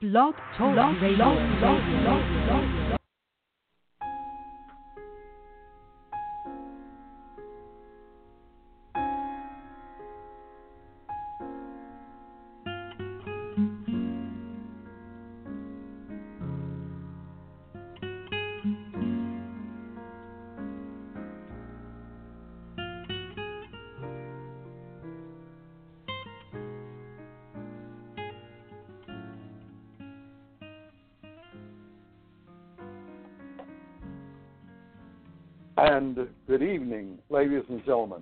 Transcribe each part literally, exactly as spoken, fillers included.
Blog Talk Radio. And good evening, ladies and gentlemen,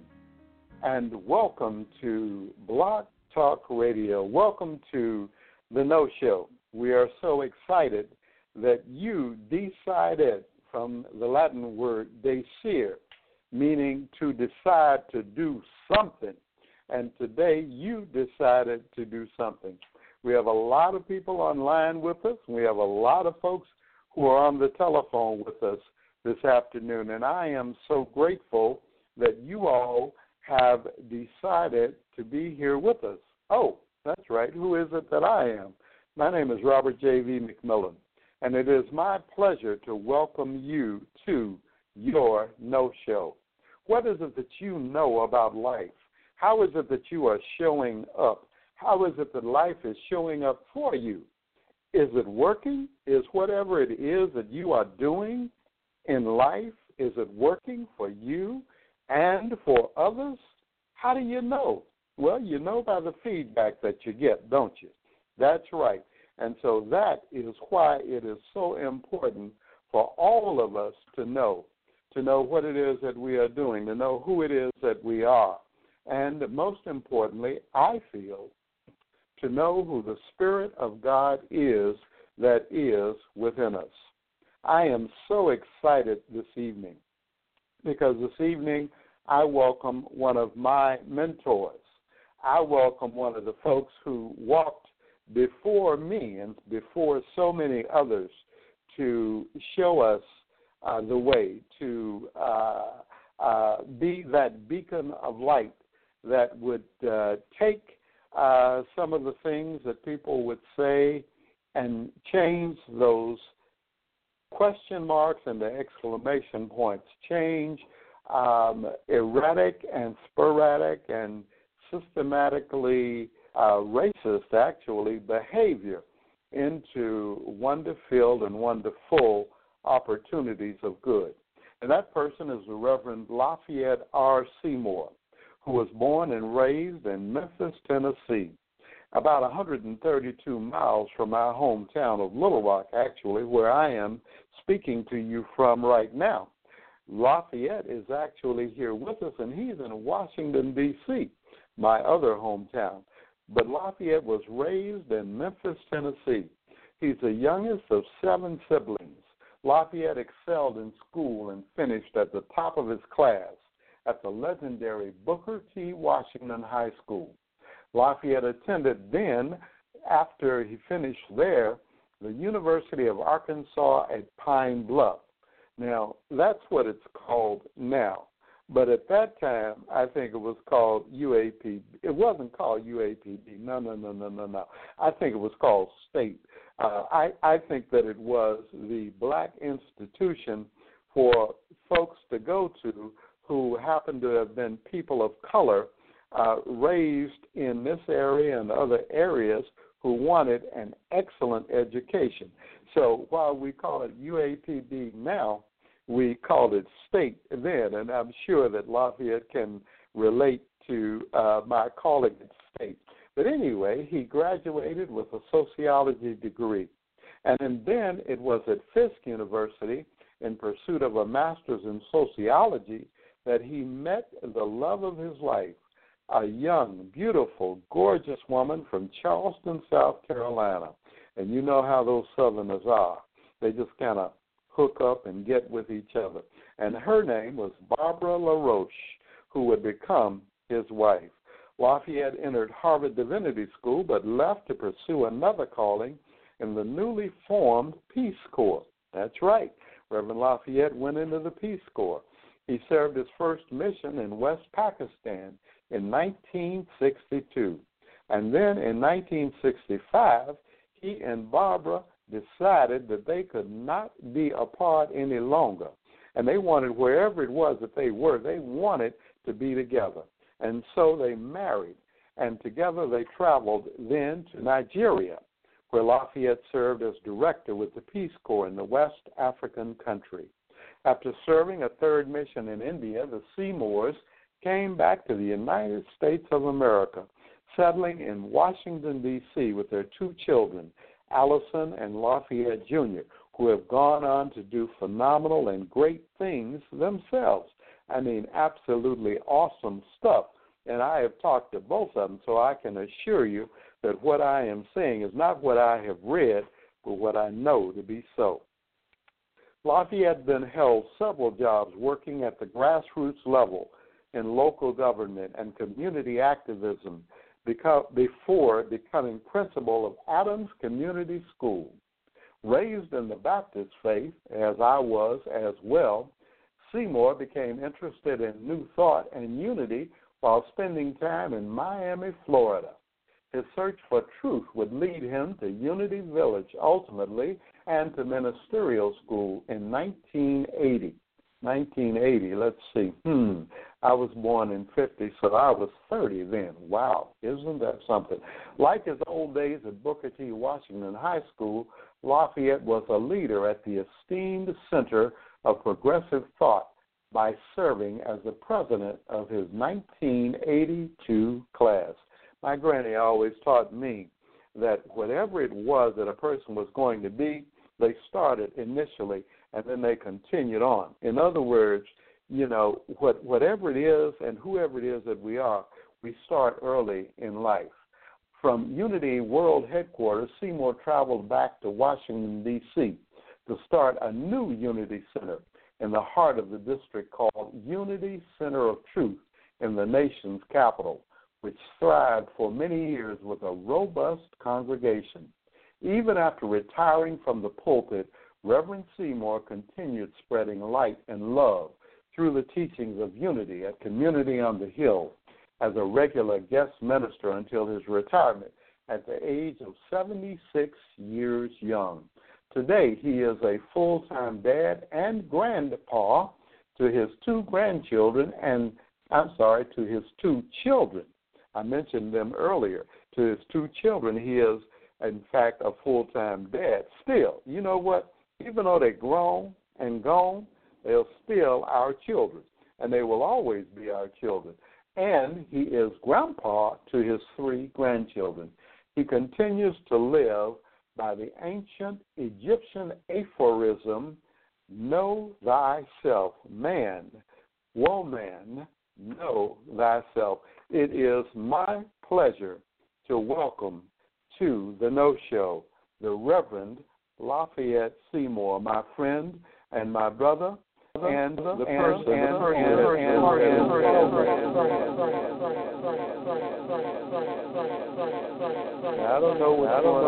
and welcome to Blog Talk Radio. Welcome to the No Show. We are so excited that you decided, from the Latin word desire, meaning to decide to do something. And today you decided to do something. We have a lot of people online with us. We have a lot of folks who are on the telephone with us this afternoon, and I am so grateful that you all have decided to be here with us. Oh, that's right. Who is it that I am? My name is Robert J V. McMillan, and it is my pleasure to welcome you to your No Show. What is it that you know about life? How is it that you are showing up? How is it that life is showing up for you? Is it working? Is whatever it is that you are doing in life, is it working for you and for others? How do you know? Well, you know by the feedback that you get, don't you? That's right. And so that is why it is so important for all of us to know, to know what it is that we are doing, to know who it is that we are. And most importantly, I feel, to know who the Spirit of God is that is within us. I am so excited this evening because this evening I welcome one of my mentors. I welcome one of the folks who walked before me and before so many others to show us uh, the way, to uh, uh, be that beacon of light that would uh, take uh, some of the things that people would say and change those question marks and the exclamation points, change um, erratic and sporadic and systematically uh, racist, actually, behavior into wonder-filled and wonderful opportunities of good. And that person is the Reverend Lafayette R. Seymour, who was born and raised in Memphis, Tennessee, about one hundred thirty-two miles from my hometown of Little Rock, actually, where I am speaking to you from right now. Lafayette is actually here with us, and he's in Washington, D C, my other hometown. But Lafayette was raised in Memphis, Tennessee. He's the youngest of seven siblings. Lafayette excelled in school and finished at the top of his class at the legendary Booker T. Washington High School. Lafayette attended then, after he finished there, the University of Arkansas at Pine Bluff. Now, that's what it's called now. But at that time, I think it was called U A P B. It wasn't called U A P B. No, no, no, no, no, no. I think it was called State. Uh, I, I think that it was the black institution for folks to go to who happened to have been people of color, Uh, raised in this area and other areas who wanted an excellent education. So while we call it U A P B now, we called it State then, and I'm sure that Lafayette can relate to uh, my calling it State. But anyway, he graduated with a sociology degree. And then it was at Fisk University, in pursuit of a master's in sociology, that he met the love of his life, a young, beautiful, gorgeous woman from Charleston, South Carolina. And you know how those Southerners are. They just kind of hook up and get with each other. And her name was Barbara LaRoche, who would become his wife. Lafayette entered Harvard Divinity School, but left to pursue another calling in the newly formed Peace Corps. That's right. Reverend Lafayette went into the Peace Corps. He served his first mission in West Pakistan in nineteen sixty-two. And then in nineteen sixty-five, Ricky and Barbara decided that they could not be apart any longer. And they wanted, wherever it was that they were, they wanted to be together. And so they married. And together they traveled then to Nigeria, where Lafayette served as director with the Peace Corps in the West African country. After serving a third mission in India, the Seymours came back to the United States of America, settling in Washington, D C with their two children, Allison and Lafayette Junior, who have gone on to do phenomenal and great things themselves. I mean, absolutely awesome stuff. And I have talked to both of them, so I can assure you that what I am saying is not what I have read, but what I know to be so. Lafayette then held several jobs working at the grassroots level in local government and community activism before becoming principal of Adams Community School. Raised in the Baptist faith, as I was as well, Seymour became interested in New Thought and unity while spending time in Miami, Florida. His search for truth would lead him to Unity Village ultimately and to ministerial school in nineteen eighty. nineteen eighty, let's see. Hmm, I was born in fifty, so I was thirty then. Wow, isn't that something? Like his old days at Booker T. Washington High School, Lafayette was a leader at the esteemed Center of Progressive Thought by serving as the president of his nineteen eighty-two class. My granny always taught me that whatever it was that a person was going to be, they started initially and then they continued on. In other words, you know, what, whatever it is and whoever it is that we are, we start early in life. From Unity World Headquarters, Seymour traveled back to Washington, D C to start a new Unity Center in the heart of the district called Unity Center of Truth in the nation's capital, which thrived for many years with a robust congregation. Even after retiring from the pulpit, Reverend Seymour continued spreading light and love through the teachings of unity at Community on the Hill as a regular guest minister until his retirement at the age of seventy-six years young. Today, he is a full-time dad and grandpa to his two grandchildren and, I'm sorry, to his two children. I mentioned them earlier. To his two children, he is, in fact, a full-time dad. Still, you know what? Even though they're grown and gone, they're still our children, and they will always be our children. And he is grandpa to his three grandchildren. He continues to live by the ancient Egyptian aphorism, know thyself. Man, woman, know thyself. It is my pleasure to welcome to the No Show the Reverend Lafayette Seymour, my friend and my brother, and the person and I don't know what I don't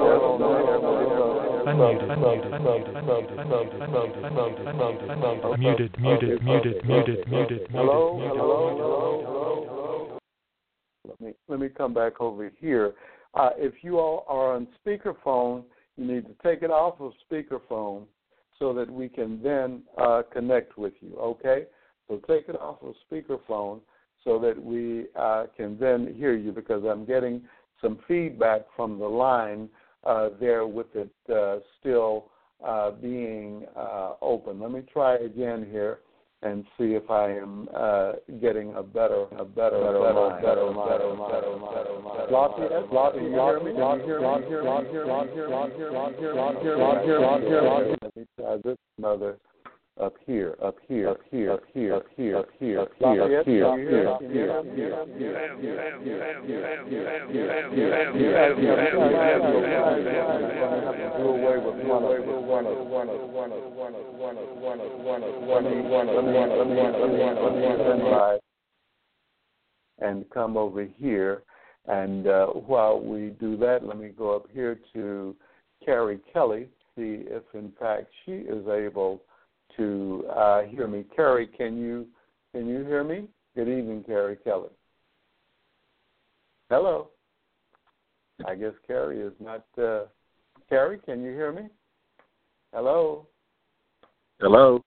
know. Muted, muted, muted, muted, muted. Hello, hello, hello, hello. Let me let me come back over here. Uh, if you all are on speakerphone, you need to take it off of speakerphone so that we can then uh, connect with you, okay? So take it off of speakerphone so that we uh, can then hear you, because I'm getting some feedback from the line uh, there with it uh, still uh, being uh, open. Let me try again here and see if I am uh, getting a better, a better, better, better, better, better, better, better. Lafayette, Lafayette, you hear me? Can you hear me? Hear me? Hear me? Hear me? Hear me? Hear me? Hear me? Hear me? Let me try this mother up here, up here, up here, up here, up here, up here, up here, up here, up here, up here, up here, up here. And come over here, and uh, while we do that, let me go up here to Carrie Kelly, see if in fact she is able to uh, hear me. Carrie, can you can you hear me? Good evening, Carrie Kelly. Hello. I guess Carrie is not uh, Terry, can you hear me? Hello? Hello?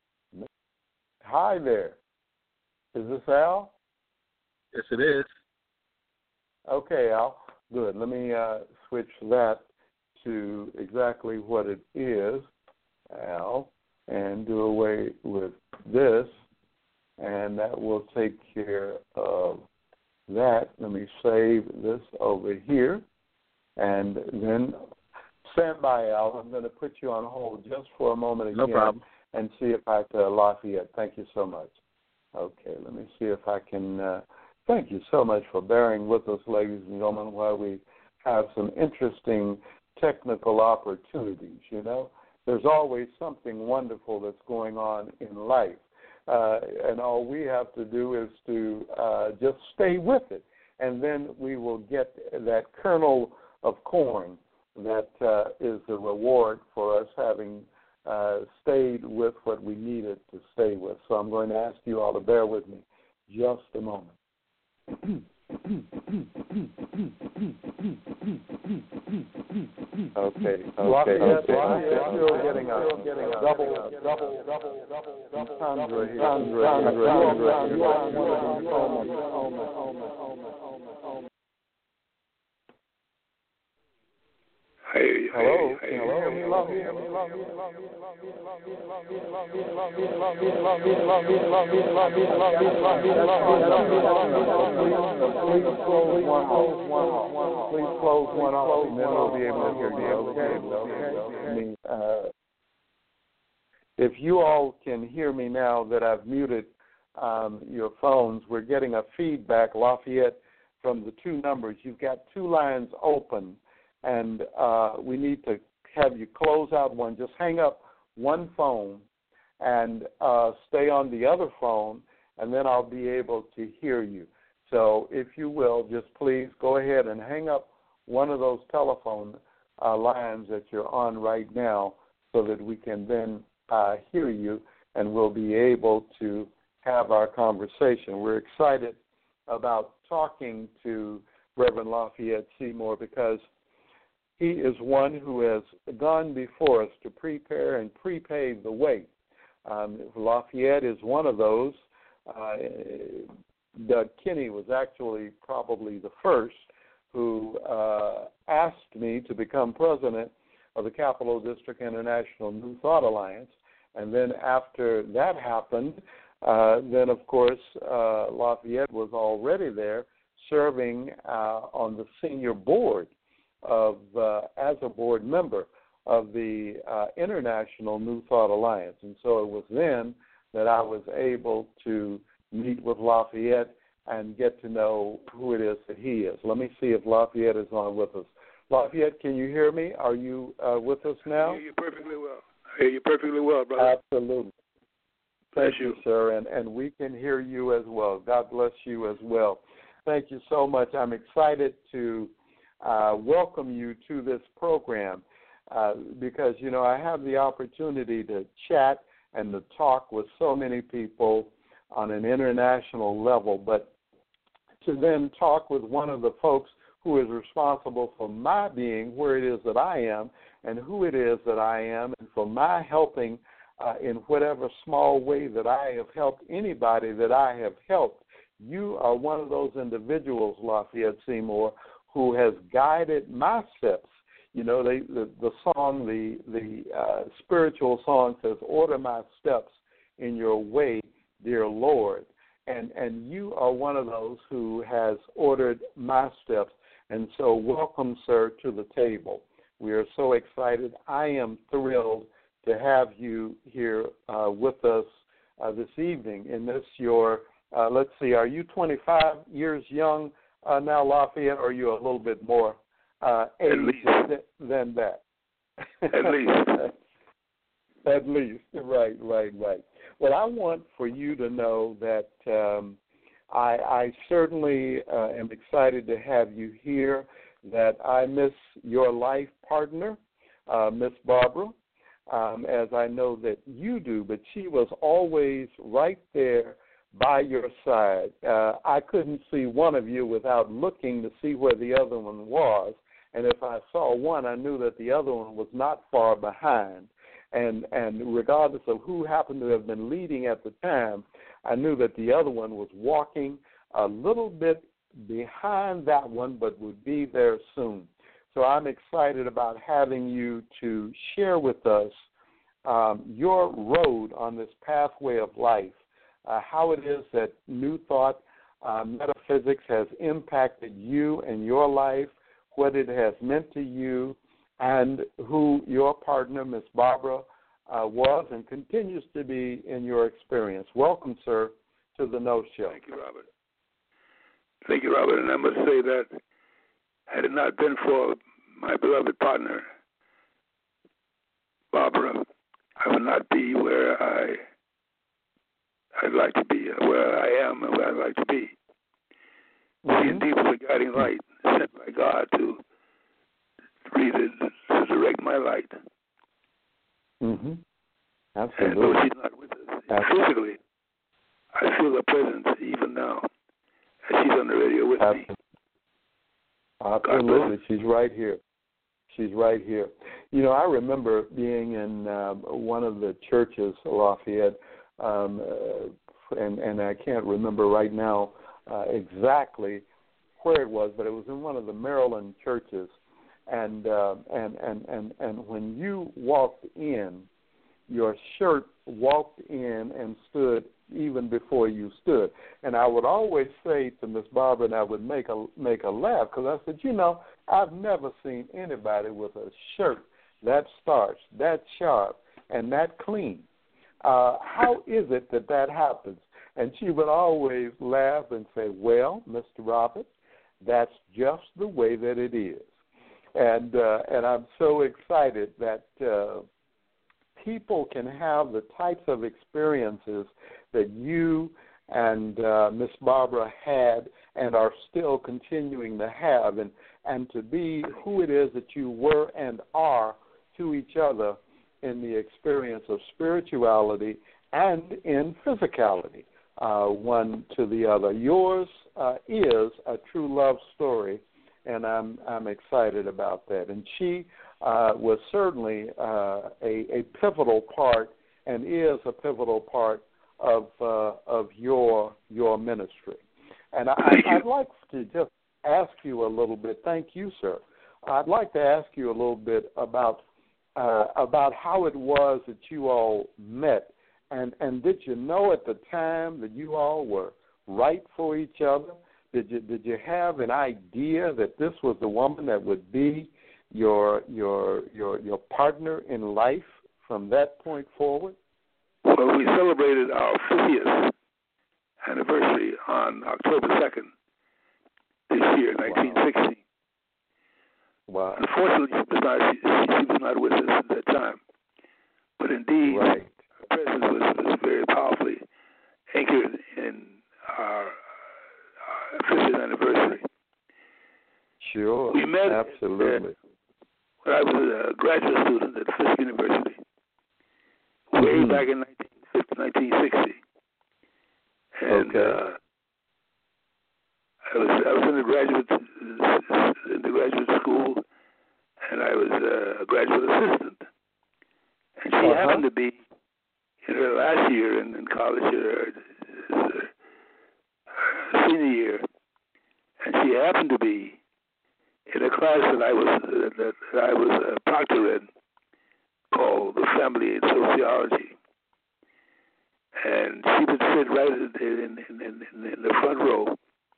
Hi there. Is this Al? Yes, it is. Okay, Al. Good. Let me uh, switch that to exactly what it is, Al, and do away with this, and that will take care of that. Let me save this over here, and then stand by, Al. I'm going to put you on hold just for a moment again. No problem. And see if I can, uh, Lafayette, thank you so much. Okay, let me see if I can, uh, thank you so much for bearing with us, ladies and gentlemen, while we have some interesting technical opportunities, you know. There's always something wonderful that's going on in life, uh, and all we have to do is to uh, just stay with it, and then we will get that kernel of corn that uh, is the reward for us having uh, stayed with what we needed to stay with. So I'm going to ask you all to bear with me just a moment. Okay, okay, okay. Still getting a double, double, double, double, Sandra here. Sandra, Hey, hello, hey, hello, hey. love you, love you, love you, love Please close one off. Please close one off, and then we'll be able to hear you. Okay? I mean, uh, if you all can hear me now that I've muted um, your phones, we're getting a feedback, Lafayette, from the two numbers. You've got two lines open, and uh, we need to have you close out one. Just hang up one phone and uh, stay on the other phone, and then I'll be able to hear you. So if you will, just please go ahead and hang up one of those telephone uh, lines that you're on right now so that we can then uh, hear you, and we'll be able to have our conversation. We're excited about talking to Reverend Lafayette Seymour because he is one who has gone before us to prepare and prepave the way. Um, Lafayette is one of those. Uh, Doug Kinney was actually probably the first who uh, asked me to become president of the Capital District International New Thought Alliance. And then after that happened, uh, then, of course, uh, Lafayette was already there serving uh, on the senior board of uh, as a board member of the uh, International New Thought Alliance. And so it was then that I was able to meet with Lafayette and get to know who it is that he is. Let me see if Lafayette is on with us. Lafayette, can you hear me? Are you uh, with us now? I hear you perfectly well. I hear you perfectly well, brother. Absolutely. Thank you, sir, and, and we can hear you as well. God bless you as well. Thank you so much. I'm excited to uh, welcome you to this program uh, because, you know, I have the opportunity to chat and to talk with so many people on an international level, but to then talk with one of the folks who is responsible for my being where it is that I am and who it is that I am, and for my helping uh, in whatever small way that I have helped anybody that I have helped. You are one of those individuals, Lafayette Seymour, who has guided my steps. You know, they, the, the song, the, the uh, spiritual song says, "Order my steps in your way, dear Lord." And, and you are one of those who has ordered my steps. And so welcome, sir, to the table. We are so excited. I am thrilled to have you here uh, with us uh, this evening in this your, uh, let's see, are you twenty-five years young uh, now, Lafayette, or are you a little bit more uh, age th- than that? At least. At least, right, right, right. Well, I want for you to know that um, I, I certainly uh, am excited to have you here, that I miss your life partner, uh, Miss Barbara, um, as I know that you do, but she was always right there by your side. Uh, I couldn't see one of you without looking to see where the other one was, And if I saw one, I knew that the other one was not far behind. And and regardless of who happened to have been leading at the time, I knew that the other one was walking a little bit behind that one, but would be there soon. So I'm excited about having you to share with us um, your road on this pathway of life, uh, how it is that New Thought uh, Metaphysics has impacted you and your life, what it has meant to you, and who your partner, Miss Barbara, uh, was and continues to be in your experience. Welcome, sir, to the No Show. Thank you, Robert. Thank you, Robert. And I must say that had it not been for my beloved partner, Barbara, I would not be where I, I'd like to be, where I am and where I'd like to be. Mm-hmm. She indeed was a guiding light sent by God to, read it, to direct my light. Mm-hmm. And Absolutely. though she's not with us Absolutely. physically, I feel her presence even now as she's on the radio with Absolutely. me. Absolutely. She's right here. She's right here. You know, I remember being in um, one of the churches, Lafayette, um, uh, and, and I can't remember right now uh, exactly where it was, but it was in one of the Maryland churches. And uh, and, and, and, and when you walked in, your shirt walked in and stood even before you stood. And I would always say to Miss Barbara, and I would make a make a laugh, because I said, you know, I've never seen anybody with a shirt that starched, that sharp, and that clean. Uh, how is it that that happens? And she would always laugh and say, well, Mister Robert, that's just the way that it is. And uh, and I'm so excited that uh, people can have the types of experiences that you and uh, Miss Barbara had and are still continuing to have, and, and to be who it is that you were and are to each other in the experience of spirituality and in physicality, uh, one to the other. Yours uh, is a true love story, and I'm I'm excited about that. And she uh, was certainly uh, a, a pivotal part, and is a pivotal part of uh, of your your ministry. And I, I'd like to just ask you a little bit. Thank you, sir. I'd like to ask you a little bit about uh, about how it was that you all met, and and did you know at the time that you all were right for each other? Did you did you have an idea that this was the woman that would be your your your your partner in life from that point forward? Well, we celebrated our fiftieth anniversary on October second this year, nineteen sixty. Wow. Unfortunately, she was, not, she, she was not with us at that time. But indeed, right. her presence was, was very powerfully anchored in our, our fiftieth anniversary. Sure. We met absolutely. Uh, when I was a graduate student at Fisk University, way mm-hmm. back in nineteen sixty. And okay. uh, I was I was in the graduate in the graduate school, and I was uh, a graduate assistant. And she uh-huh. happened to be in her last year in, in college, her, her senior year, and she happened to be in a class that I was that, that I was a proctor in, called the Family and Sociology. And she would sit right in, in, in, in the front row.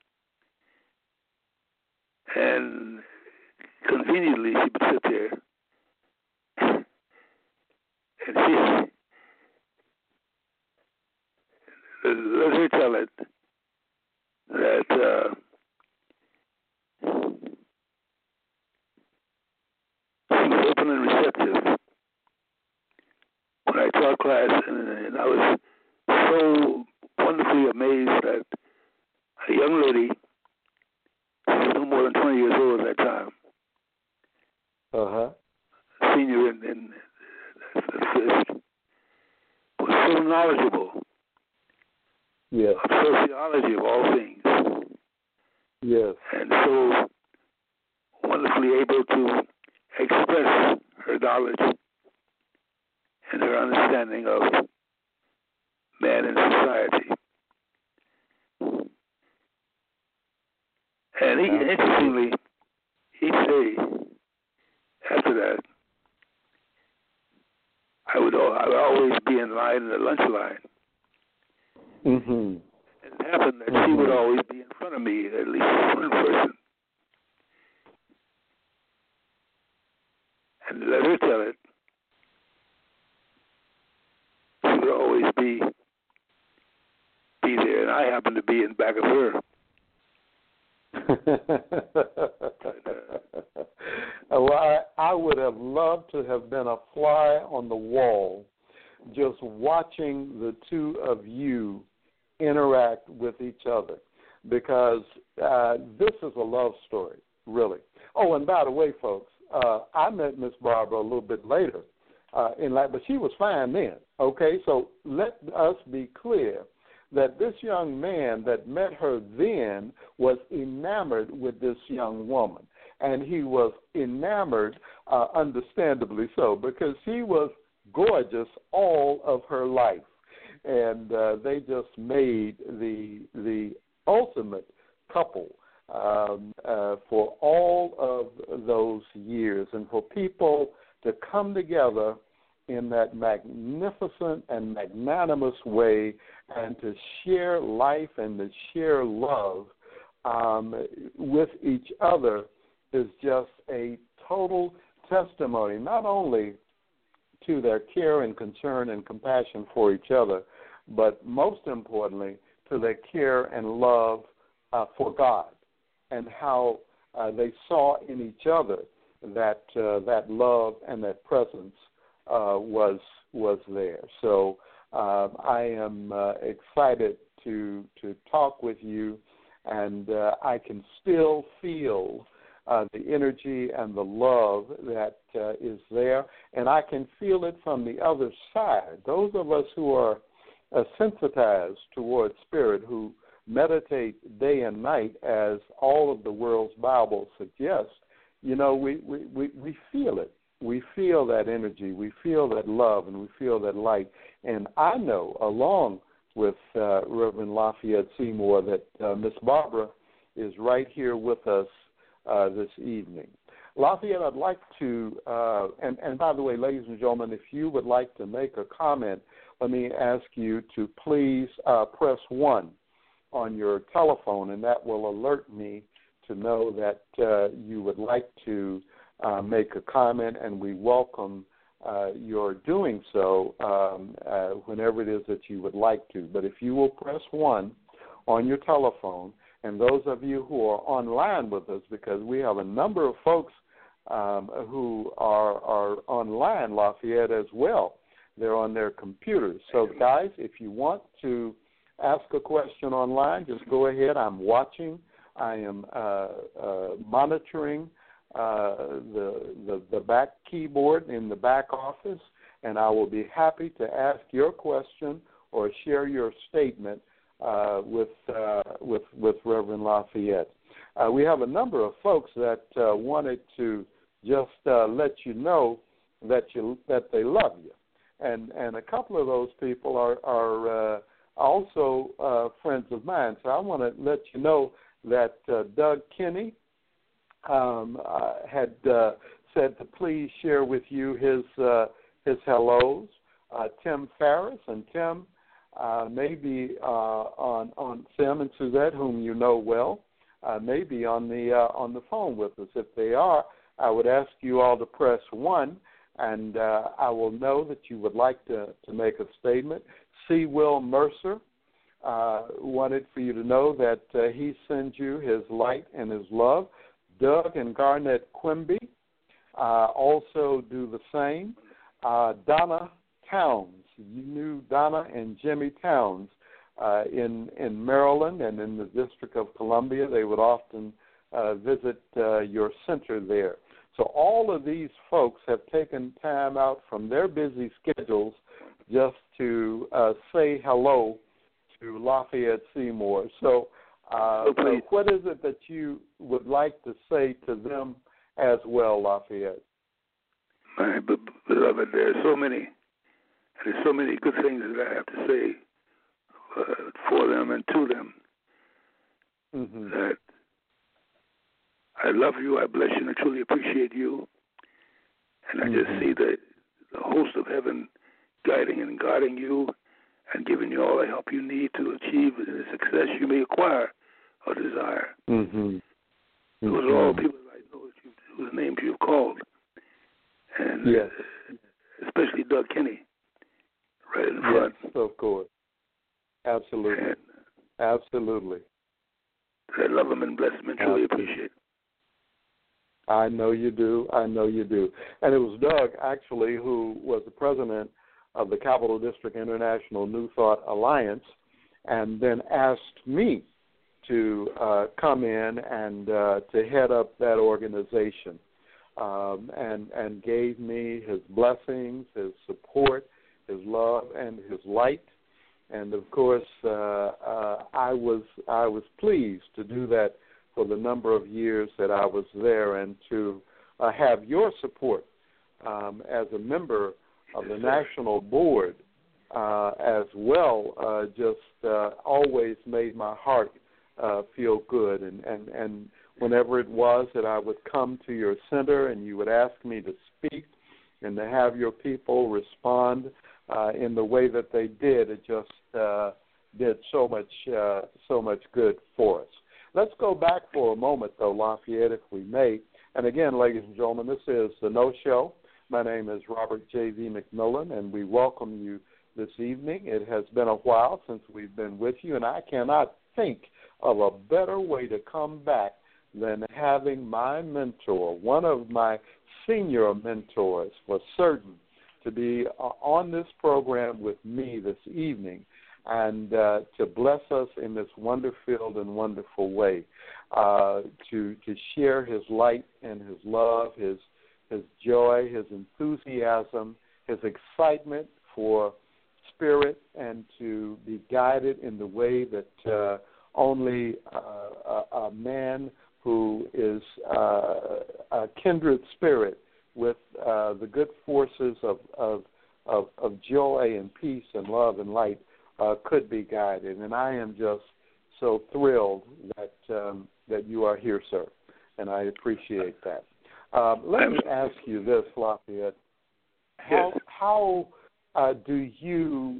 And conveniently, she would sit there. And she, let her tell it, that uh, she was open and receptive when I taught class, and, and I was so wonderfully amazed that a young lady, she was no more than twenty years old at that time, uh-huh. senior in, in Fisk, was so knowledgeable yes. of sociology of all things. Yes. And so when wonderfully able to express her knowledge and her understanding of man and society. And he, interestingly, he'd say after that, I would, I would always be in line in the lunch line. Mm-hmm. And it happened that mm-hmm. she would always be in front of me, at least one person. And let her tell it. She would always be be there, and I happened to be in back of her. Well, I, I would have loved to have been a fly on the wall, just watching the two of you interact with each other, because uh, this is a love story, really. Oh, and by the way, folks, uh, I met Miss Barbara a little bit later, uh, in life, but she was fine then. Okay, so let us be clear that this young man that met her then was enamored with this young woman. And he was enamored, uh, understandably so, because she was gorgeous all of her life. And uh, they just made the the ultimate couple um, uh, for all of those years. And for people to come together in that magnificent and magnanimous way and to share life and to share love um, with each other is just a total testimony, not only to their care and concern and compassion for each other, but most importantly, to their care and love uh, for God, and how uh, they saw in each other that uh, that love and that presence uh, was was there. So uh, I am uh, excited to to talk with you, and uh, I can still feel Uh, the energy and the love that uh, is there, and I can feel it from the other side. Those of us who are uh, sensitized towards spirit, who meditate day and night, as all of the world's Bible suggests, you know, we, we, we, we feel it. We feel that energy. We feel that love, and we feel that light. And I know, along with uh, Reverend Lafayette Seymour, that uh, Miss Barbara is right here with us Uh, this evening. Lafayette, I'd like to, uh, and, and by the way, ladies and gentlemen, if you would like to make a comment, let me ask you to please uh, press one on your telephone, and that will alert me to know that uh, you would like to uh, make a comment, and we welcome uh, your doing so um, uh, whenever it is that you would like to. But if you will press one on your telephone, and those of you who are online with us, because we have a number of folks um, who are, are online, Lafayette, as well. They're on their computers. So, guys, if you want to ask a question online, just go ahead. I'm watching. I am uh, uh, monitoring uh, the, the, the back keyboard in the back office, and I will be happy to ask your question or share your statement Uh, with uh, with with Reverend Lafayette. Uh, we have a number of folks that uh, wanted to just uh, let you know that you that they love you, and and a couple of those people are are uh, also uh, friends of mine. So I want to let you know that uh, Doug Kinney um, uh, had uh, said to please share with you his uh, his hellos. Uh, Tim Ferris, and Tim. Uh, maybe uh, on on Sam and Suzette, whom you know well, uh, maybe on the uh, on the phone with us. If they are, I would ask you all to press one, and uh, I will know that you would like to, to make a statement. C. Will Mercer uh, wanted for you to know that uh, he sends you his light and his love. Doug and Garnett Quimby uh, also do the same. Uh, Donna Towns. You knew Donna and Jimmy Towns uh, in in Maryland and in the District of Columbia. They would often uh, visit uh, your center there. So all of these folks have taken time out from their busy schedules just to uh, say hello to Lafayette Seymour. So uh, so what is it that you would like to say to them as well, Lafayette. My b- beloved, there are so many, there's so many good things that I have to say uh, for them and to them. Mm-hmm. That I love you, I bless you, and I truly appreciate you. And I just Mm-hmm. see the, the host of heaven guiding and guarding you and giving you all the help you need to achieve the success you may acquire or desire. Mm-hmm. Those are all people I know that you, whose names you've called. And yes. uh, especially Doug Kenny, right in front. Yes, of course. Absolutely. And, Absolutely. I love him and bless him and truly appreciate him. I know you do. I know you do. And it was Doug, actually, who was the president of the Capital District International New Thought Alliance, and then asked me to uh, come in and uh, to head up that organization, um, and and gave me his blessings, his support, his love, and his light. And of course, uh, uh, I was I was pleased to do that for the number of years that I was there, and to uh, have your support um, as a member of the national board uh, as well. Uh, just uh, always made my heart uh, feel good, and, and and whenever it was that I would come to your center and you would ask me to speak and to have your people respond uh, in the way that they did, it just uh, did so much uh, so much good for us. Let's go back for a moment, though, Lafayette, if we may. And again, ladies and gentlemen, this is The No Show. My name is Robert J V. McMillan, and we welcome you this evening. It has been a while since we've been with you, and I cannot think of a better way to come back than having my mentor, one of my senior mentors for certain, to be on this program with me this evening, and uh, to bless us in this wonder-filled and wonderful way, uh, to to share his light and his love, his his joy, his enthusiasm, his excitement for spirit, and to be guided in the way that uh, only uh, a, a man who is uh, a kindred spirit with uh, the good forces of, of, of, of joy and peace and love and light Uh, could be guided, and I am just so thrilled that um, that you are here, sir, and I appreciate that. Um, let me ask you this, Lafayette: How Yes. how uh, do you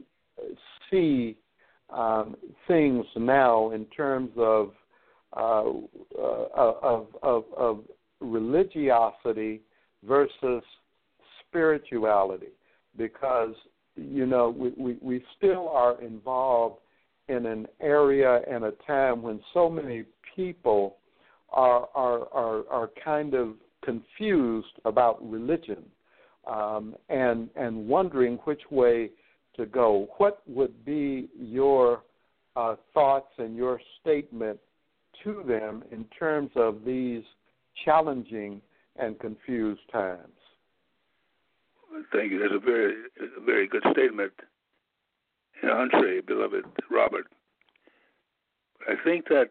see um, things now in terms of uh, uh, of, of of religiosity versus spirituality? Because you know, we, we, we still are involved in an area and a time when so many people are are are, are kind of confused about religion um, and and wondering which way to go. What would be your uh, thoughts and your statement to them in terms of these challenging and confused times? Thank you. That's a very, a very good statement. And entree, beloved Robert. I think that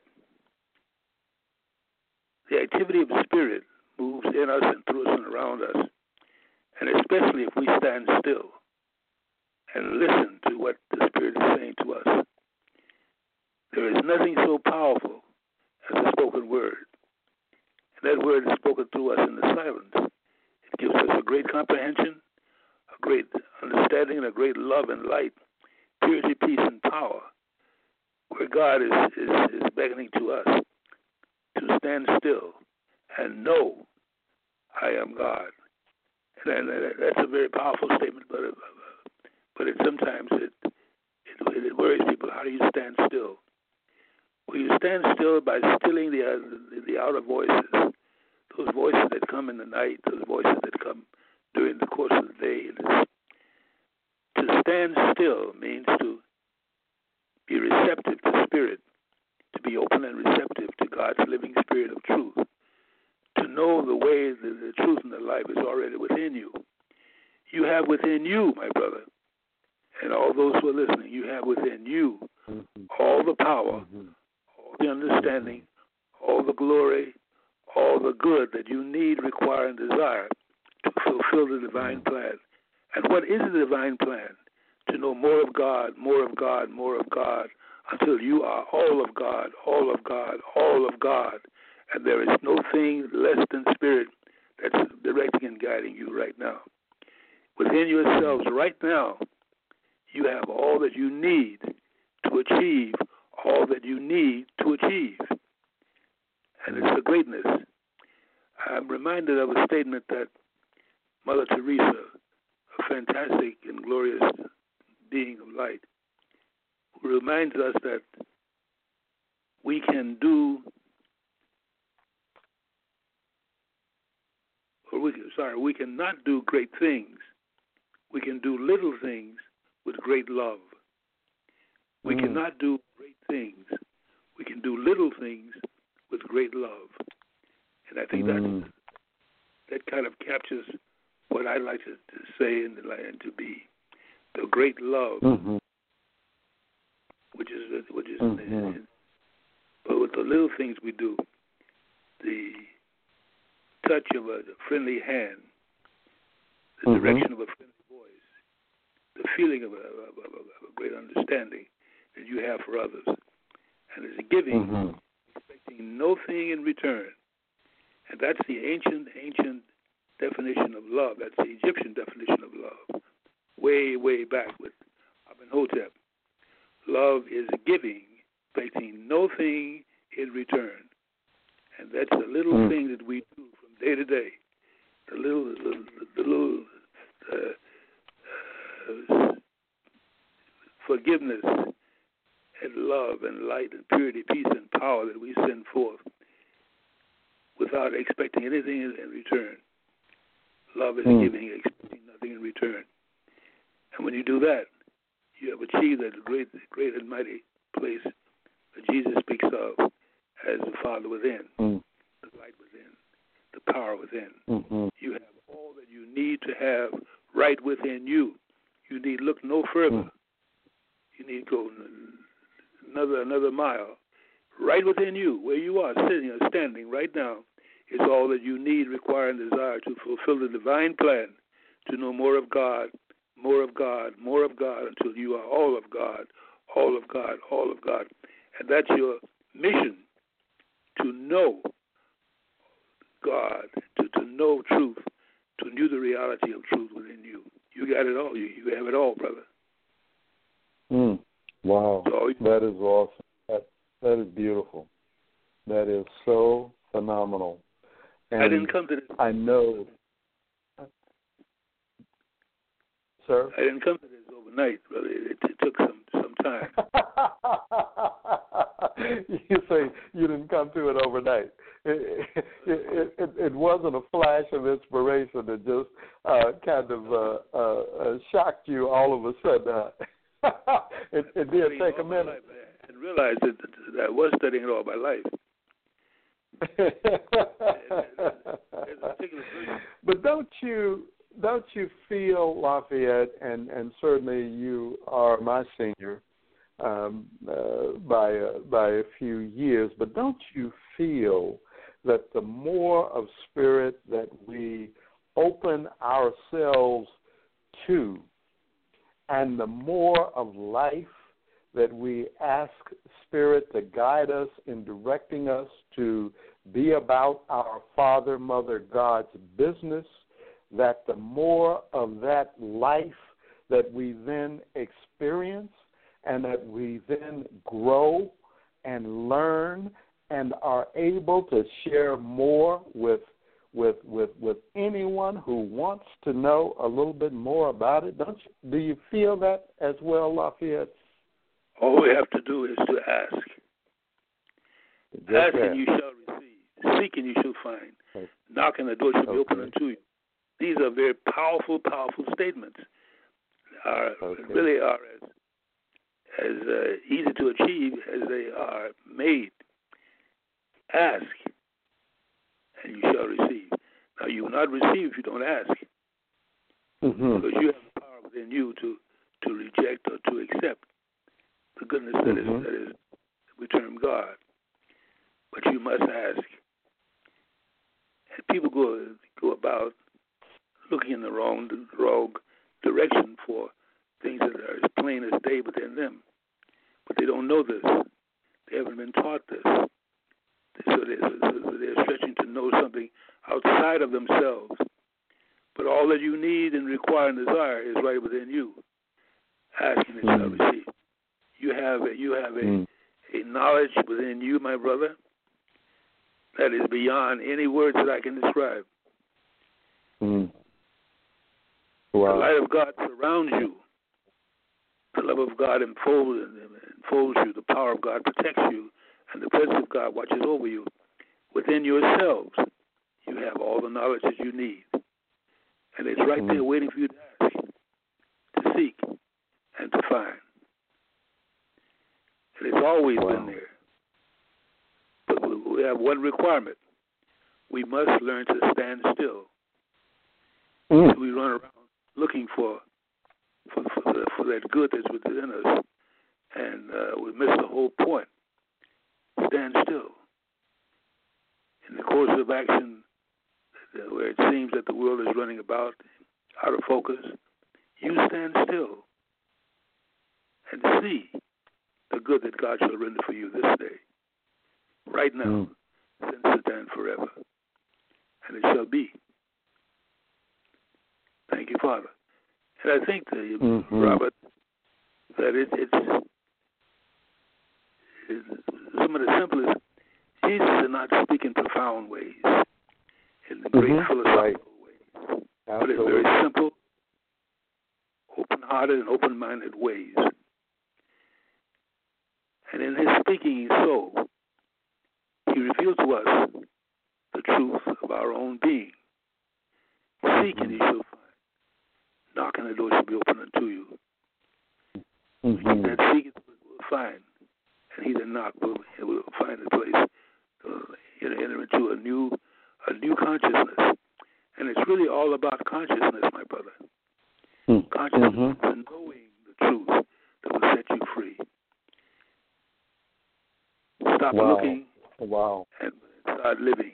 the activity of the Spirit moves in us and through us and around us, and especially if we stand still and listen to what the Spirit is saying to us. There is nothing so powerful as the spoken word. And that word is spoken to us in the silence. It gives us a great comprehension, a great understanding, and a great love and light, purity, peace, and power, where God is, is, is beckoning to us to stand still and know I am God. And that's a very powerful statement, but it, but it sometimes it, it it worries people. How do you stand still? Well, you stand still by stilling the uh, the outer voices, those voices that come in the night, those voices that come during the course of the day. And to stand still means to be receptive to Spirit, to be open and receptive to God's living Spirit of truth, to know the way, the, the truth and the life is already within you. You have within you, my brother, and all those who are listening, you have within you all the power, Mm-hmm. all the understanding, all the glory, all the good that you need, require, and desire to fulfill the divine plan. And what is the divine plan? To know more of God, more of God, more of God, until you are all of God, all of God, all of God. And there is no thing less than spirit that's directing and guiding you right now. Within yourselves right now, you have all that you need to achieve all that you need to achieve. And it's the greatness. I'm reminded of a statement that Mother Teresa, a fantastic and glorious being of light, who reminds us that we can do, or we can, sorry, we cannot do great things. We can do little things with great love. We mm. cannot do great things. We can do little things with great love. And I think mm. that that kind of captures what I like to, to say in the land to be the great love, mm-hmm. which is which is, mm-hmm. in, but with the little things we do, the touch of a friendly hand, the mm-hmm. direction of a friendly voice, the feeling of a, of, a, of a great understanding that you have for others, and it's giving, mm-hmm. expecting no thing in return. And that's the ancient, ancient definition of love. That's the Egyptian definition of love, way, way back with Amenhotep. Love is giving, expecting no thing in return. And that's the little mm. thing that we do from day to day. The little, the, the little uh, uh, forgiveness and love and light and purity, peace and power that we send forth without expecting anything in return. Love is mm. giving, expecting nothing in return. And when you do that, you have achieved that great, great and mighty place that Jesus speaks of as the Father within, mm. the light within, the power within. Mm-hmm. You have all that you need to have right within you. You need look no further. Mm. You need go another another mile. Right within you, where you are sitting or standing right now, is all that you need, require, and desire to fulfill the divine plan, to know more of God, more of God, more of God, until you are all of God, all of God, all of God. And that's your mission, to know God, to, to know truth, to know the reality of truth within you. You got it all. You, you have it all, brother. Mm. Wow. So, that is awesome. That, that is beautiful. That is so phenomenal. And I didn't come to this. I know. Sir? I didn't come to this overnight, brother. It, it took some, some time. You say you didn't come to it overnight. It, it, it, it wasn't a flash of inspiration that just uh, kind of uh, uh, uh, shocked you all of a sudden. it, it did take a minute. I didn't realize that, that I was studying it all my life. But don't you don't you feel, Lafayette, and, and certainly you are my senior um, uh, by uh, by a few years, but don't you feel that the more of spirit that we open ourselves to, and the more of life that we ask Spirit to guide us in directing us to be about our Father, Mother, God's business, that the more of that life that we then experience and that we then grow and learn and are able to share more with with with with anyone who wants to know a little bit more about it. Don't you, do you feel that as well, Lafayette? All we have to do is to ask. Just ask and you shall receive. Seek and you shall find. Okay. Knock and the door shall be open unto you. These are very powerful, powerful statements. Are okay. Really are as as uh, easy to achieve as they are made. Ask and you shall receive. Now you will not receive if you don't ask, mm-hmm. because you have the power within you to to reject or to accept the goodness that mm-hmm. is that is we term God. But you must ask. And people go go about looking in the wrong, wrong direction for things that are as plain as day within them. But they don't know this. They haven't been taught this. So they're, so they're stretching to know something outside of themselves. But all that you need and require and desire is right within you. Ask and it shall be received. You have a, you have a, mm. a knowledge within you, my brother, that is beyond any words that I can describe. Mm. Wow. The light of God surrounds you. The love of God enfolds, enfolds you. The power of God protects you. And the presence of God watches over you. Within yourselves, you have all the knowledge that you need. And it's right mm. there waiting for you to ask, to seek, and to find. And it's always wow. been there. But we have one requirement. We must learn to stand still. Mm. So we run around looking for for, for, the, for that good that's within us, and uh, we miss the whole point. Stand still. In the course of action, where it seems that the world is running about out of focus, you stand still and see the good that God shall render for you this day, right now, mm. since this and forever. And it shall be. Thank you, Father. And I think, that, mm-hmm. Robert, that it, it's, it's some of the simplest. Jesus did not speak in profound ways, in the great mm-hmm. philosophical right. ways, Absolutely. but in very simple, open-hearted, and open-minded ways. And in his speaking so, he revealed to us the truth of our own being. Seek and ye shall find. Knock and the door shall be opened unto you. Mm-hmm. He that seeketh will find, and he that knock will, will find a place to enter into a new, a new consciousness. And it's really all about consciousness, my brother. Mm-hmm. Consciousness and knowing the truth that will set you free. Stop wow. looking wow. and start living.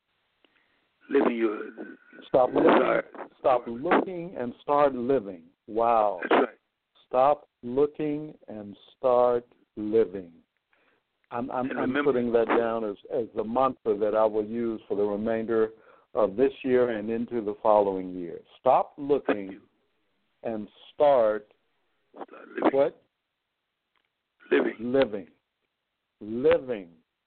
Living your Stop looking, desires. stop looking and start living. Wow. That's right. Stop looking and start living. I'm, I'm, I'm putting that down as, as the mantra that I will use for the remainder of this year and into the following year. Stop looking and start, start living. what? Living. Living. Living.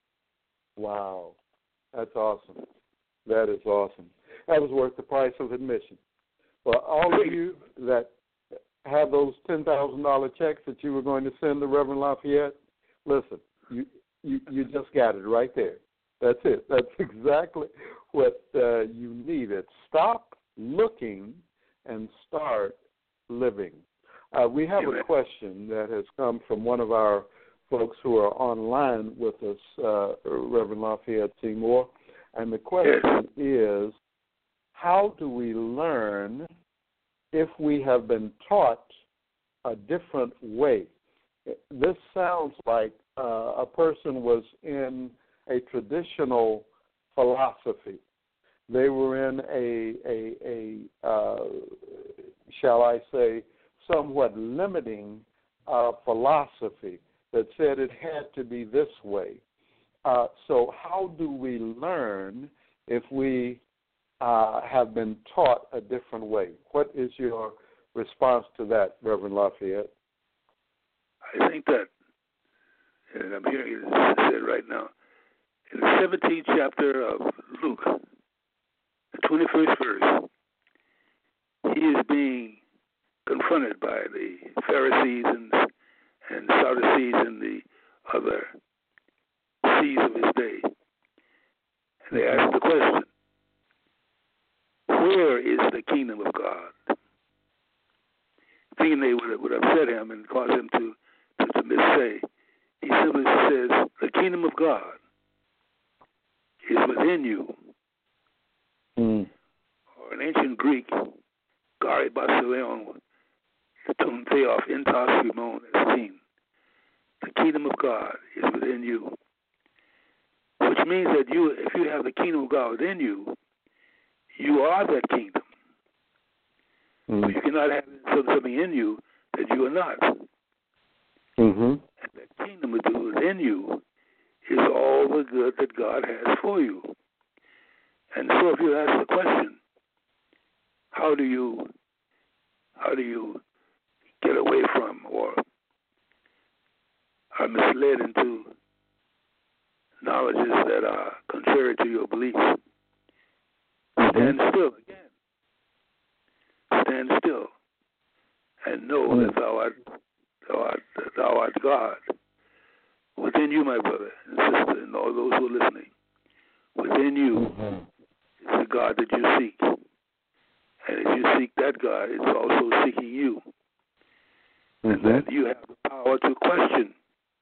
Wow. That's awesome. That is awesome. That was worth the price of admission. For all of you that have those ten thousand dollars checks that you were going to send to Reverend Lafayette, listen, you, you, you just got it right there. That's it. That's exactly what uh, you needed. Stop looking and start living. Uh, we have a question that has come from one of our folks who are online with us, uh, Reverend Lafayette Seymour, and the question is, how do we learn if we have been taught a different way? This sounds like uh, a person was in a traditional philosophy. They were in a, a, a uh, shall I say, somewhat limiting uh, philosophy that said it had to be this way. Uh, so how do we learn if we uh, have been taught a different way? What is your response to that, Reverend Lafayette? I think that, and I'm hearing it said right now, in the seventeenth chapter of Luke, the twenty-first verse, he is being confronted by the Pharisees and, and Sadducees and the other sees of his day. And they ask the question, where is the kingdom of God? Thinking they would, would upset him and cause him to, to, to missay, he simply says, the kingdom of God is within you. Mm. Or in ancient Greek, Gare Basileon, Ton Theos Entos Humon Estin. The kingdom of God is within you. Which means that you, if you have the kingdom of God within you, you are that kingdom. Mm-hmm. You cannot have something in you that you are not. Mm-hmm. And that kingdom within you is all the good that God has for you. And so if you ask the question, how do you how do you get away from or are misled into knowledges that are contrary to your beliefs? Stand still again. Stand still and know mm-hmm. that thou art, thou art thou art God. Within you, my brother and sister, and all those who are listening, within you mm-hmm. is the God that you seek. And if you seek that God, it's also seeking you. Mm-hmm. And that you have the power to question.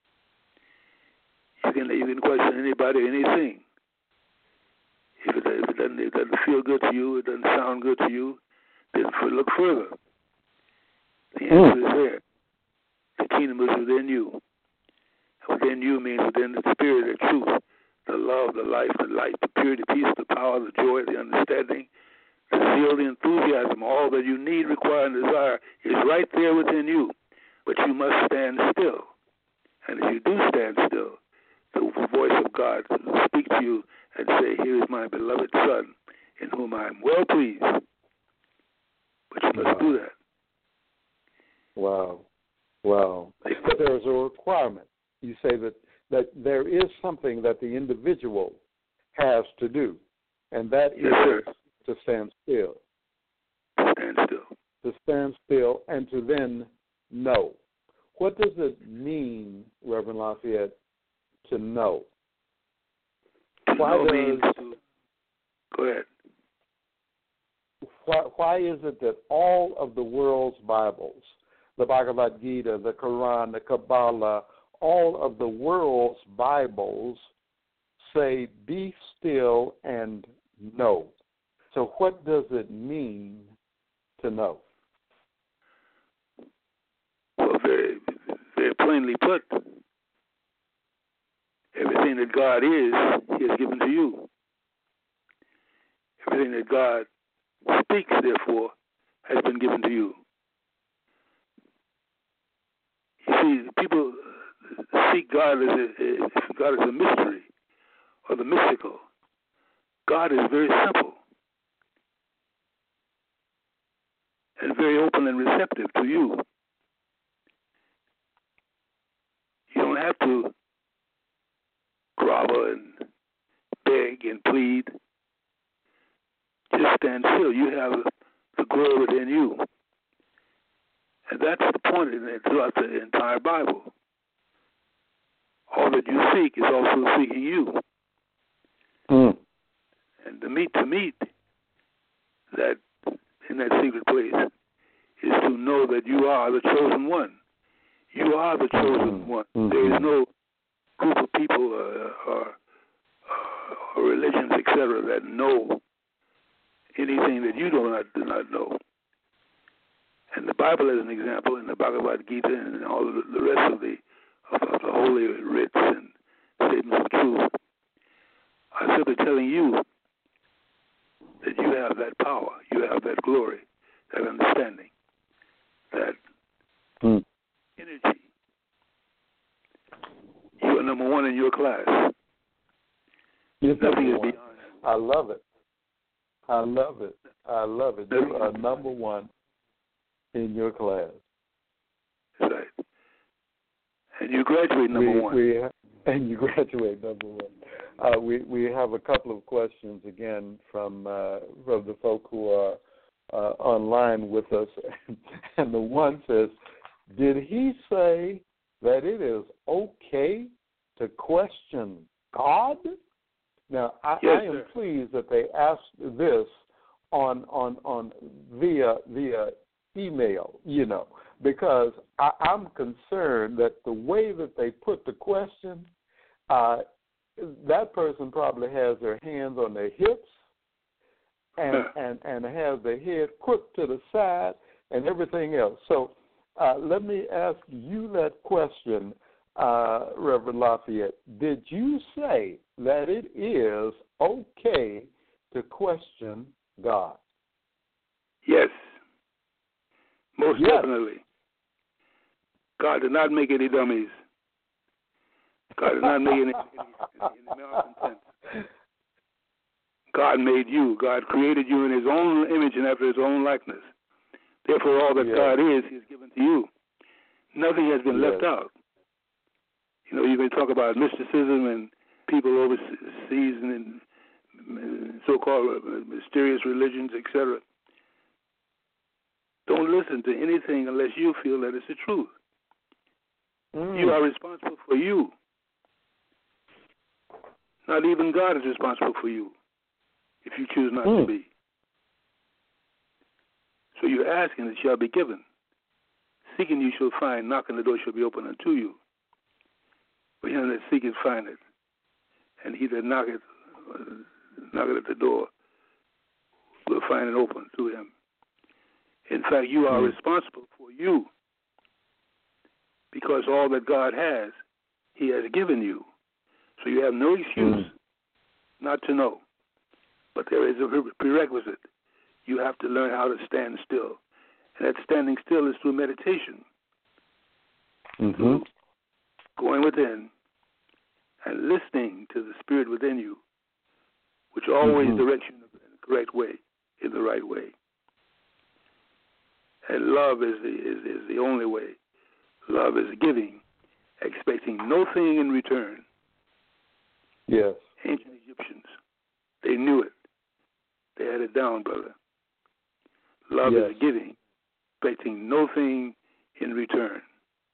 You can you can question anybody, anything. If it, if it doesn't if it doesn't feel good to you, it doesn't sound good to you, then look further. The answer mm. is there. The kingdom is within you. Within you means within the spirit, the truth, the love, the life, the light, the purity, the peace, the power, the joy, the understanding, the zeal, the enthusiasm, all that you need, require, and desire is right there within you. But you must stand still. And if you do stand still, the voice of God will speak to you and say, here is my beloved Son, in whom I am well pleased. But you must wow. do that. Wow. Wow. But there is a requirement. You say that, that there is something that the individual has to do, and that yes, is sir. to stand still. Stand still. To stand still and to then know. What does it mean, Reverend Lafayette, to know? To why know does, means to, go ahead. Why, why is it that all of the world's Bibles, the Bhagavad Gita, the Quran, the Kabbalah, all of the world's Bibles say, be still and know? So what does it mean to know? Well, very, very plainly put, everything that God is, He has given to you. Everything that God speaks, therefore, has been given to you. You see, people seek God as a, God as a mystery or the mystical. God is very simple and very open and receptive to you. You don't have to grovel and beg and plead. Just stand still. You have the glory within you. And that's the point in it throughout the entire Bible. All that you seek is also seeking you. Mm. And to meet to meet that in that secret place is to know that you are the chosen one. You are the chosen one. Mm-hmm. There is no group of people uh, or, uh, or religions, et cetera, that know anything that you do not do not know. And the Bible, as an example, and the Bhagavad Gita, and all of the rest of the of, of the holy writs and statements of truth, are simply telling you that you have that power, you have that glory, that understanding, that mm. energy. You are number one in your class. You're Nothing is one. beyond. I love it. I love it. I love it. You are number one in your class. That's right. And you graduate number we, one. We, and you graduate number one. Uh, we we have a couple of questions again from uh, from the folk who are uh, online with us, and the one says, "Did he say that it is okay to question God?" Now, I, yes, I am sir. pleased that they asked this on on on via via email, you know, because I, I'm concerned that the way that they put the question, uh, that person probably has their hands on their hips and and and has their head crooked to the side and everything else. So uh, let me ask you that question, uh, Reverend Lafayette. Did you say that it is okay to question God. Yes. Most Yes. definitely. God did not make any dummies. God did not make any, any, any, any malcontents. God made you. God created you in his own image and after his own likeness. Therefore, all that yes. God is, he has given to you. Nothing has been yes. left out. You know, you can talk about mysticism and people overseas and so-called mysterious religions, et cetera. Don't listen to anything unless you feel that it's the truth. Mm. You are responsible for you. Not even God is responsible for you if you choose not mm. to be. So you're asking, it shall be given. Seeking, you shall find. Knocking, the door shall be opened unto you. For him that seeketh, findeth. And he that knocketh, uh, knocketh at the door will find it open to him. In fact, you are mm. responsible for you because all that God has, he has given you. So you have no excuse mm. not to know. But there is a prerequisite. You have to learn how to stand still. And that standing still is through meditation. Mm-hmm. Through going within and listening to the spirit within you, which always mm-hmm. directs you in the correct way, in the right way. And love is the, is, is the only way. Love is giving, expecting no thing in return. Yes. Ancient Egyptians, they knew it. They had it down, brother. Love yes. is giving, expecting no thing in return.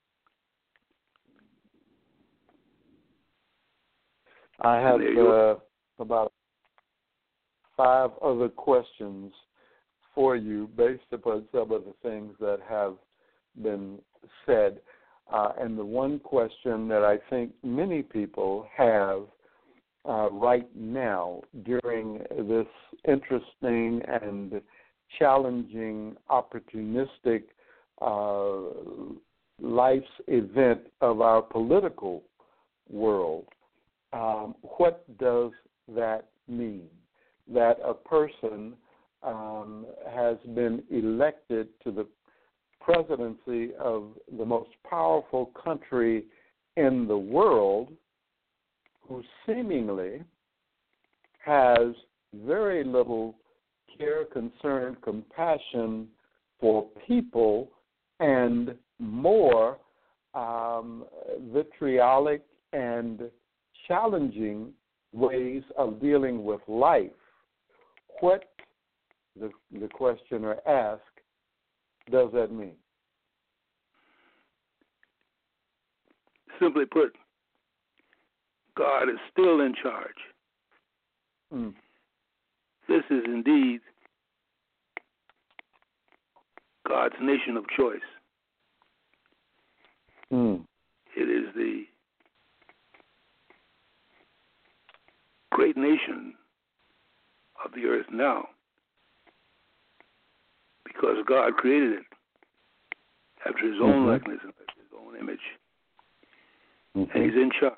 I have uh, about five other questions for you based upon some of the things that have been said. Uh, and the one question that I think many people have uh, right now during this interesting and challenging, opportunistic uh, life's event of our political world, um, what does that mean? That a person um, has been elected to the presidency of the most powerful country in the world, who seemingly has very little care, concern, compassion for people, and more um, vitriolic and challenging ways of dealing with life. What, the, the questioner asked, does that mean? Simply put, God is still in charge. Mm. This is indeed God's nation of choice. Mm. It is the great nation of the earth now because God created it after his own mm-hmm. likeness and after his own image. Mm-hmm. And he's in charge.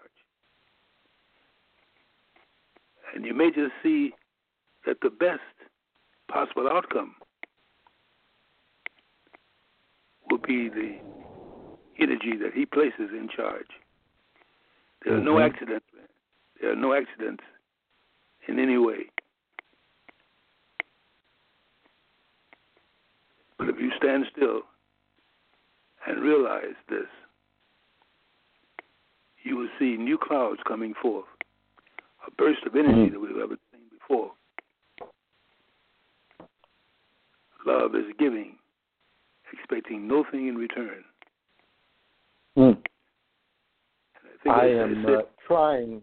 And you may just see that the best possible outcome will be the energy that he places in charge. There are mm-hmm. no accidents. There are no accidents in any way. But if you stand still and realize this, you will see new clouds coming forth, a burst of energy mm-hmm. that we've ever seen before. Love is giving, expecting nothing in return. Mm. I, I am uh, trying.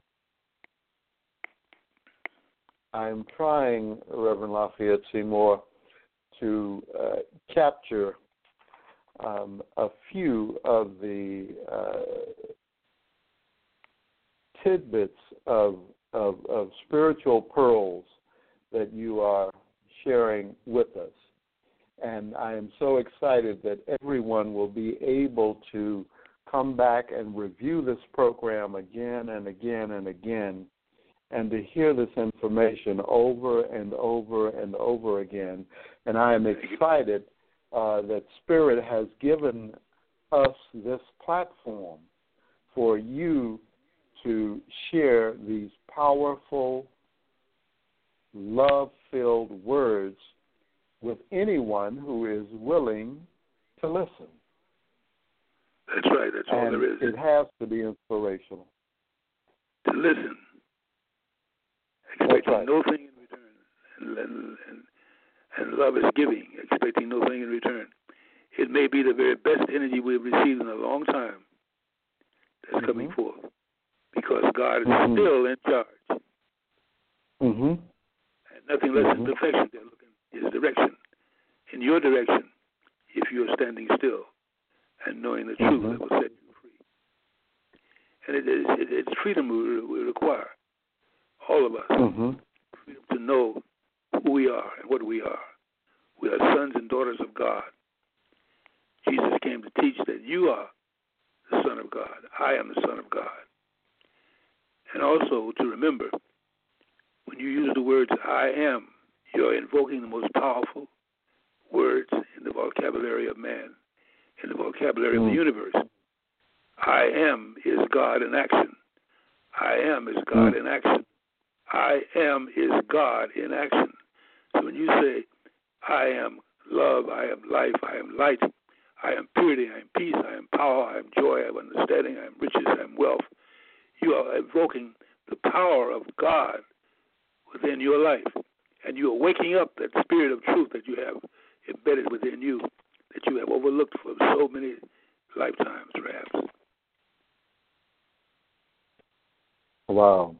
I am trying, Reverend Lafayette Seymour, to uh, capture um, a few of the uh, tidbits of, of of spiritual pearls that you are sharing with us. And I am so excited that everyone will be able to come back and review this program again and again and again and to hear this information over and over and over again. And I am excited uh, that Spirit has given us this platform for you to share these powerful, love-filled words with anyone who is willing to listen. That's right. That's all and there is. It has to be inspirational. To listen. Expecting right. no thing in return. And, and, and, and love is giving, expecting no thing in return. It may be the very best energy we've received in a long time that's mm-hmm. coming forth, because God is mm-hmm. still in charge. Mm-hmm. And nothing less mm-hmm. than perfection they're looking His direction, in your direction, if you're standing still and knowing the truth mm-hmm. that will set you free. And it is, it, it's freedom we, we require, all of us, mm-hmm. freedom to know who we are and what we are. We are sons and daughters of God. Jesus came to teach that you are the Son of God. I am the Son of God. And also to remember, when you use the words I am, you're invoking the most powerful words in the vocabulary of man, in the vocabulary mm. of the universe. I am is God in action. I am is God mm. in action. I am is God in action. So when you say, I am love, I am life, I am light, I am purity, I am peace, I am power, I am joy, I am understanding, I am riches, I am wealth, you are invoking the power of God within your life. And you are waking up that spirit of truth that you have embedded within you, that you have overlooked for so many lifetimes, perhaps. Wow.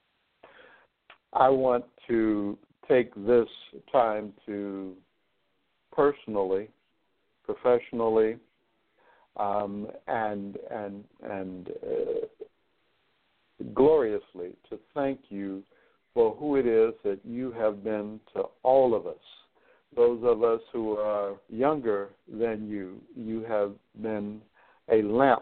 I want to take this time to personally, professionally, um, and and and uh, gloriously to thank you for who it is that you have been to all of us. Those of us who are younger than you, you have been a lamp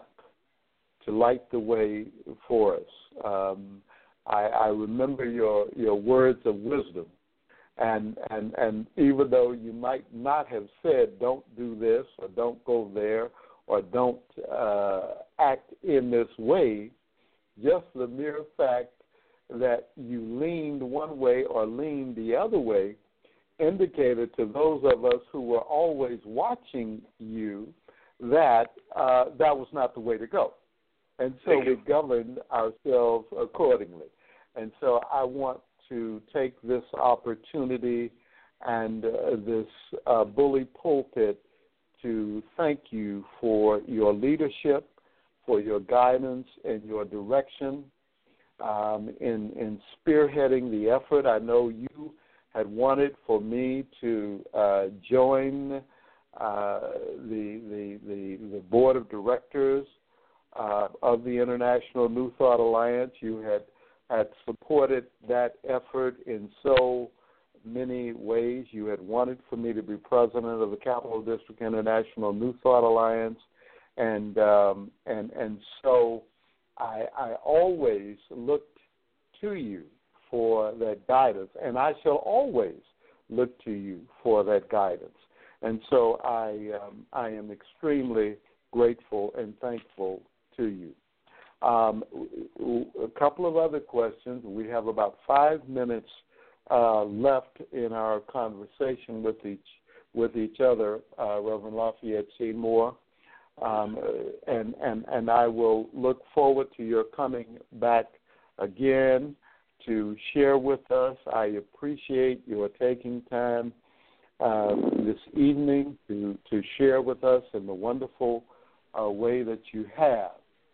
to light the way for us. Um, I, I remember your, your words of wisdom, and, and and even though you might not have said don't do this or don't go there or don't uh, act in this way, just the mere fact that you leaned one way or leaned the other way indicated to those of us who were always watching you that uh, that was not the way to go. And so we governed ourselves accordingly. And so I want to take this opportunity and uh, this uh, bully pulpit to thank you for your leadership, for your guidance and your direction um, in, in spearheading the effort. I know you had wanted for me to uh, join uh, the, the, the, the board of directors uh, of the International New Thought Alliance. You had, had supported that effort in so many ways. You had wanted for me to be president of the Capital District International New Thought Alliance. And um, and and so I, I always looked to you for that guidance, and I shall always look to you for that guidance. And so I um, I am extremely grateful and thankful to you. Um, a couple of other questions. We have about five minutes uh, left in our conversation with each with each other, uh, Reverend Lafayette Seymour. Um, and, and, and I will look forward to your coming back again to share with us. I appreciate your taking time uh, this evening to, to share with us in the wonderful uh, way that you have.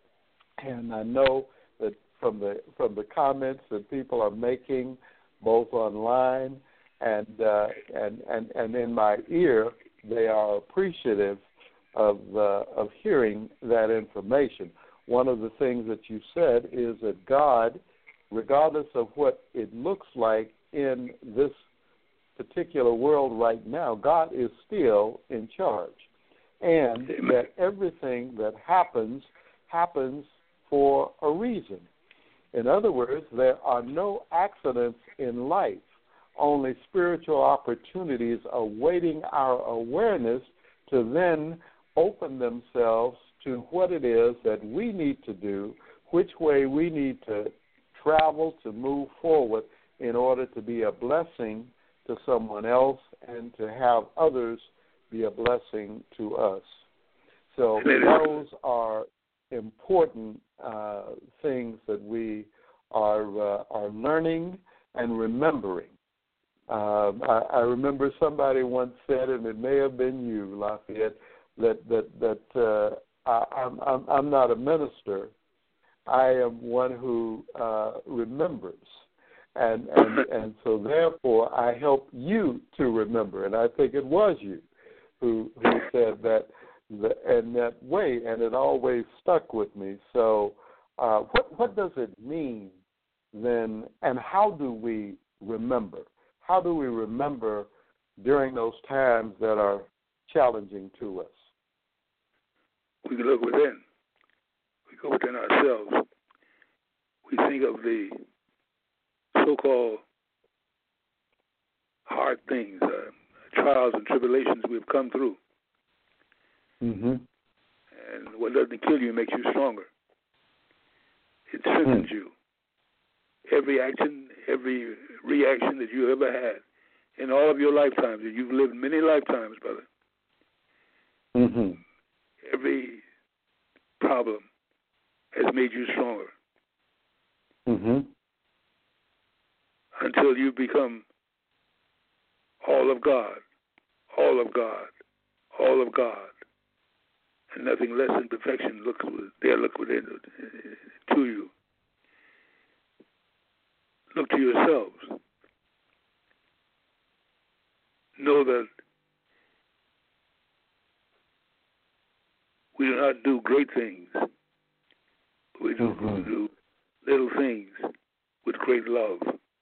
And I know that from the from the comments that people are making, both online and uh, and, and and in my ear, they are appreciative of uh, of hearing that information. One of the things that you said is that God, regardless of what it looks like in this particular world right now, God is still in charge. And that everything that happens, happens for a reason. In other words, there are no accidents in life, only spiritual opportunities awaiting our awareness to then open themselves to what it is that we need to do, which way we need to travel to move forward in order to be a blessing to someone else and to have others be a blessing to us. So those are important uh, things that we are uh, are learning and remembering. Um, I, I remember somebody once said, and it may have been you, Lafayette, that that that uh, I, I'm, I'm I'm not a minister. I am one who uh, remembers, and and and so therefore I help you to remember. And I think it was you who who said that. The, in that way, and it always stuck with me. So uh, what what does it mean then, and how do we remember? How do we remember during those times that are challenging to us? We can look within. We go within ourselves. We think of the so-called hard things, uh, trials and tribulations we've come through. Mm-hmm. And what doesn't kill you makes you stronger. It strengthens mm. you. Every action, every reaction that you ever had in all of your lifetimes, and you've lived many lifetimes, brother. Mm-hmm. Every problem has made you stronger. Mm-hmm. Until you become all of God, all of God, all of God. And nothing less than perfection looks there, look within to you. Look to yourselves. Know that we do not do great things. We do, mm-hmm. we do little things with great love.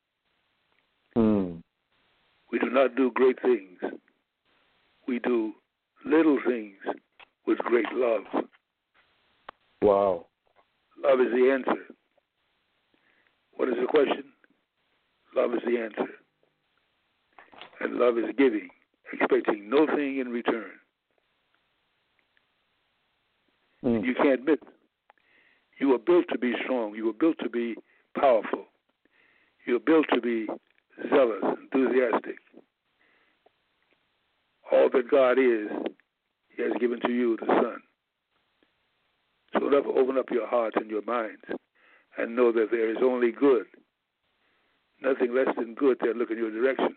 Mm. We do not do great things. We do little things with great love. Wow. Love is the answer. What is the question? Love is the answer. And love is giving, expecting no thing in return. Mm. You can't miss. You were built to be strong. You were built to be powerful. You were built to be zealous, enthusiastic. All that God is, He has given to you, the Son. So open up your hearts and your minds and know that there is only good, nothing less than good that look in your direction.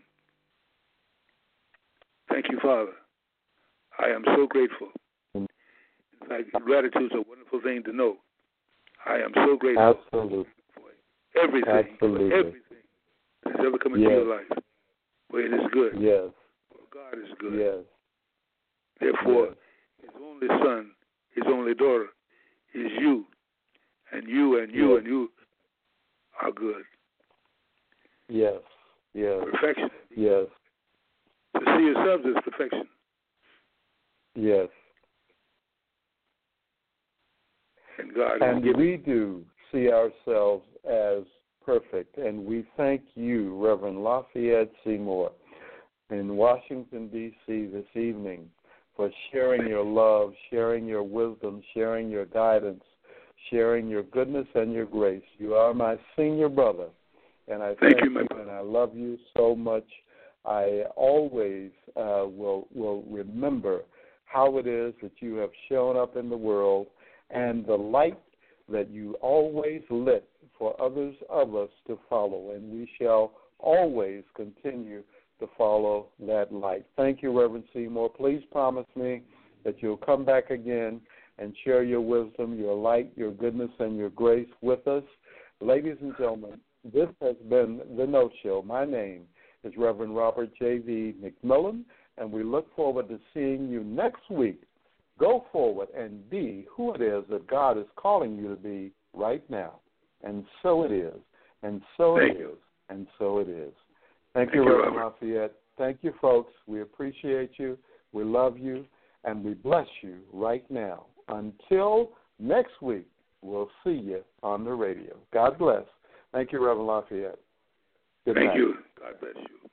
Thank you, Father. I am so grateful. In fact, gratitude is a wonderful thing to know. I am so grateful Absolutely. for everything, Absolutely. for everything that's ever come into yes. your life. For it is good. Yes. For God is good. Yes. Therefore, yes. His only son, His only daughter, is you, and you and you yes. and you are good. Yes. Yes. Perfection. Yes. To see yourselves as perfection. Yes. And God and is giving. we do see ourselves as perfect, and we thank you, Reverend Lafayette Seymour, in Washington, D C this evening, for sharing your love, sharing your wisdom, sharing your guidance, sharing your goodness and your grace. You are my senior brother, and I thank, thank you, you and I love you so much. I always uh, will will remember how it is that you have shown up in the world and the light that you always lit for others of us to follow, and we shall always continue to follow that light. Thank you, Reverend Seymour. Please promise me that you'll come back again and share your wisdom, your light, your goodness, and your grace with us. Ladies and gentlemen, this has been The Note Show. My name is Reverend Robert J V. McMillan, and we look forward to seeing you next week. Go forward and be who it is that God is calling you to be right now. And so it is, and so Thank it you. is, and so it is. Thank, Thank you, you, Reverend Robert. Lafayette. Thank you, folks. We appreciate you. We love you, and we bless you right now. Until next week, we'll see you on the radio. God bless. Thank you, Reverend Lafayette. Good Thank night. you. God bless you.